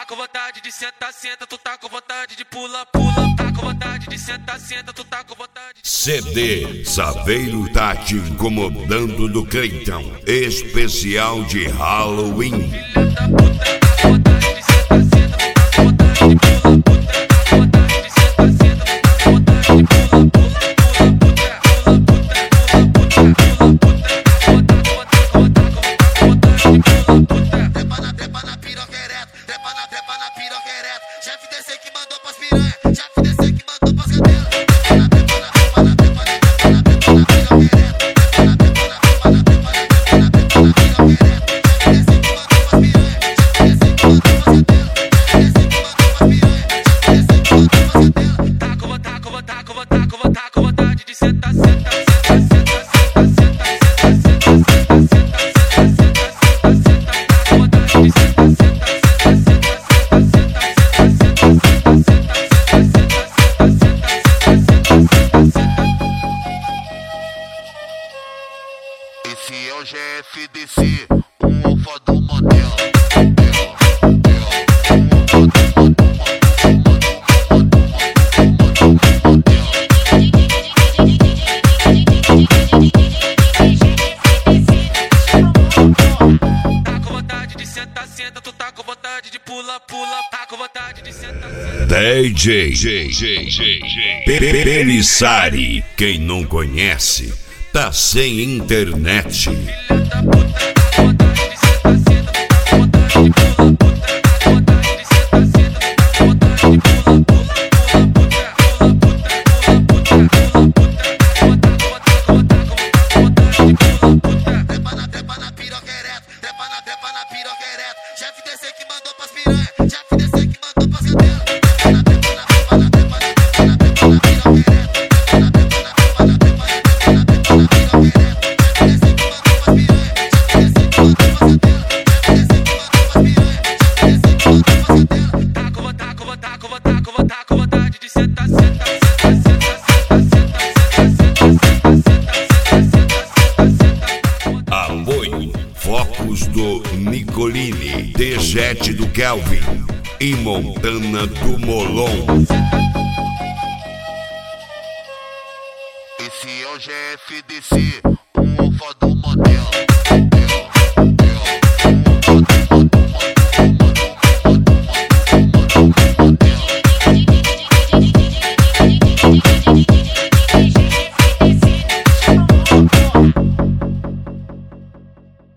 com vontade de sentar, senta, tu tá com vontade de pula, pula. Tá com vontade de sentar, senta, tu tá com vontade de... CD Saveiro tá te incomodando do Cleitão, especial de Halloween. Esse é o GFDC, um alfa do Mandela. Tá com vontade de sentar, senta, tu tá com vontade de pula, pula. Tá com vontade de sentar, senta. DJ Pelissari, quem não conhece, tá sem internet. Apoio Focos do Nicolini, T-Jet do Kelvin e Montana do Molon. Esse é o GFDC.